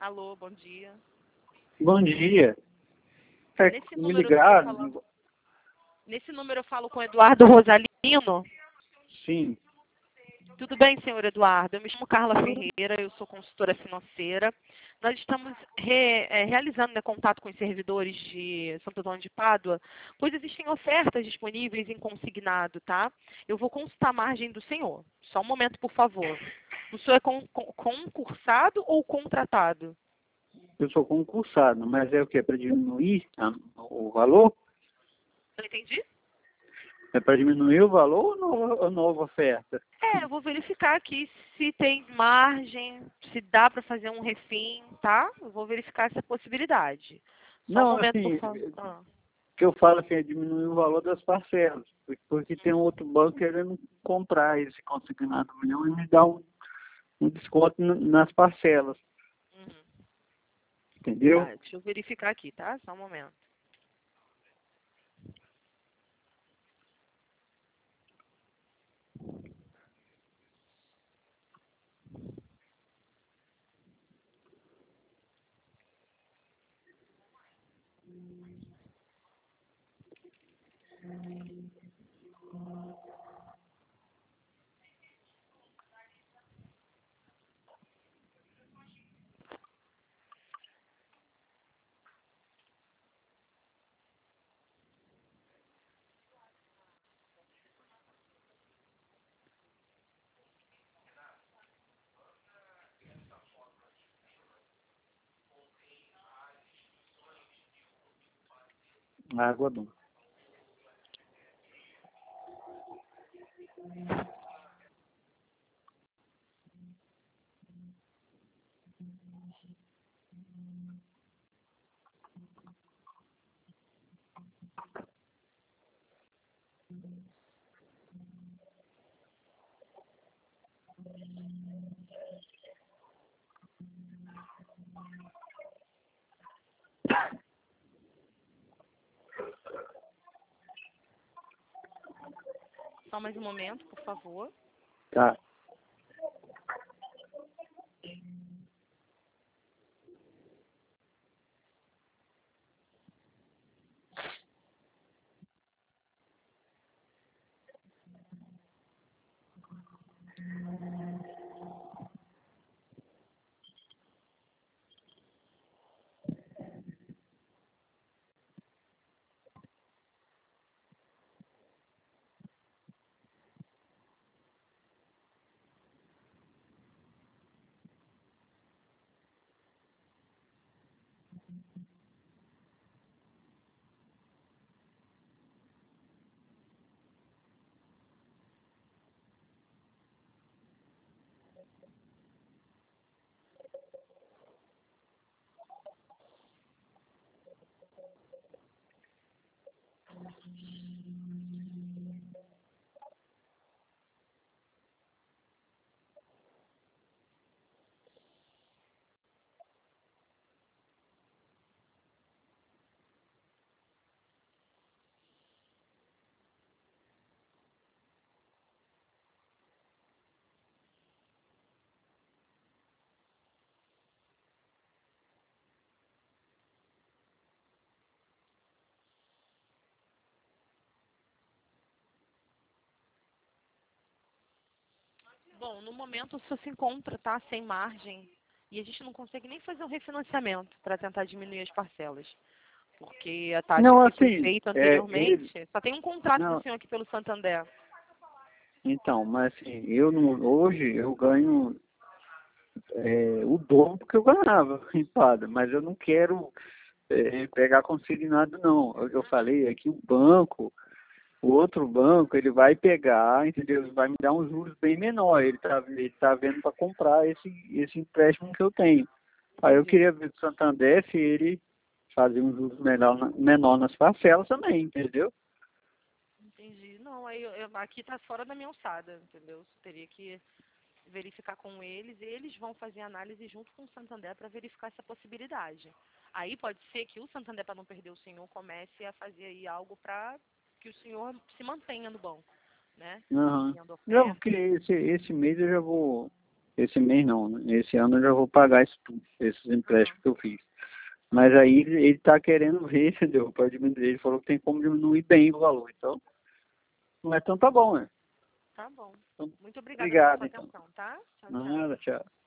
Alô, bom dia. Bom dia. Nesse Me número, eu tô ligaram? falando, nesse número eu falo com Eduardo Rosalino. Sim. Tudo bem, senhor Eduardo? Eu me chamo Carla Ferreira, eu sou consultora financeira. Nós estamos realizando, né, contato com os servidores de Santo Antônio de Pádua, pois existem ofertas disponíveis em consignado, tá? Eu vou consultar a margem do senhor. Só um momento, por favor. O senhor é concursado ou contratado? Eu sou concursado, mas é o que? É para diminuir o valor? Não entendi? É para diminuir o valor ou nova oferta? Eu vou verificar aqui se tem margem, se dá para fazer um refim, tá? Eu vou verificar essa possibilidade. Só um Não, momento, por assim, favor. o que eu falo assim, é diminuir o valor das parcelas. Porque tem um outro banco querendo comprar esse consignado meu e me dar um desconto nas parcelas. Uhum. Entendeu? Tá, deixa eu verificar aqui, tá? Só um momento. Água não. Só mais um momento, por favor. Tá. Bom, no momento o senhor se encontra, tá? Sem margem. E a gente não consegue nem fazer um refinanciamento para tentar diminuir as parcelas. Porque a taxa Não, que foi assim, feita ele... anteriormente, só tem um contrato do Não, senhor aqui pelo Santander. então, mas assim, eu não, hoje eu ganho o dobro que eu ganhava em Pada, mas eu não quero pegar consignado não. O que eu falei é que o outro banco, ele vai pegar, entendeu? Ele vai me dar uns juros bem menor. Ele tá vendo para comprar esse empréstimo que eu tenho. Aí eu Entendi. queria ver do Santander se ele fazia um juros menor nas parcelas também, entendeu? Entendi. Não, aí aqui tá fora da minha alçada, entendeu? Você teria que verificar com eles, e eles vão fazer análise junto com o Santander para verificar essa possibilidade. Aí pode ser que o Santander, para não perder o senhor, comece a fazer aí algo para que o senhor se mantenha no banco, né? Aham. Enviando Não, oferta. porque esse mês eu já vou. Esse mês não, né? Esse ano eu já vou pagar isso tudo, esses empréstimos que eu fiz. Mas aí ele está querendo ver, entendeu? Para diminuir. Ele falou que tem como diminuir bem o valor. Então, mas então tá bom, né? Tá bom. Então, Muito obrigada pela obrigado, sua então. atenção, tá? Tchau, tchau. Nada, tchau.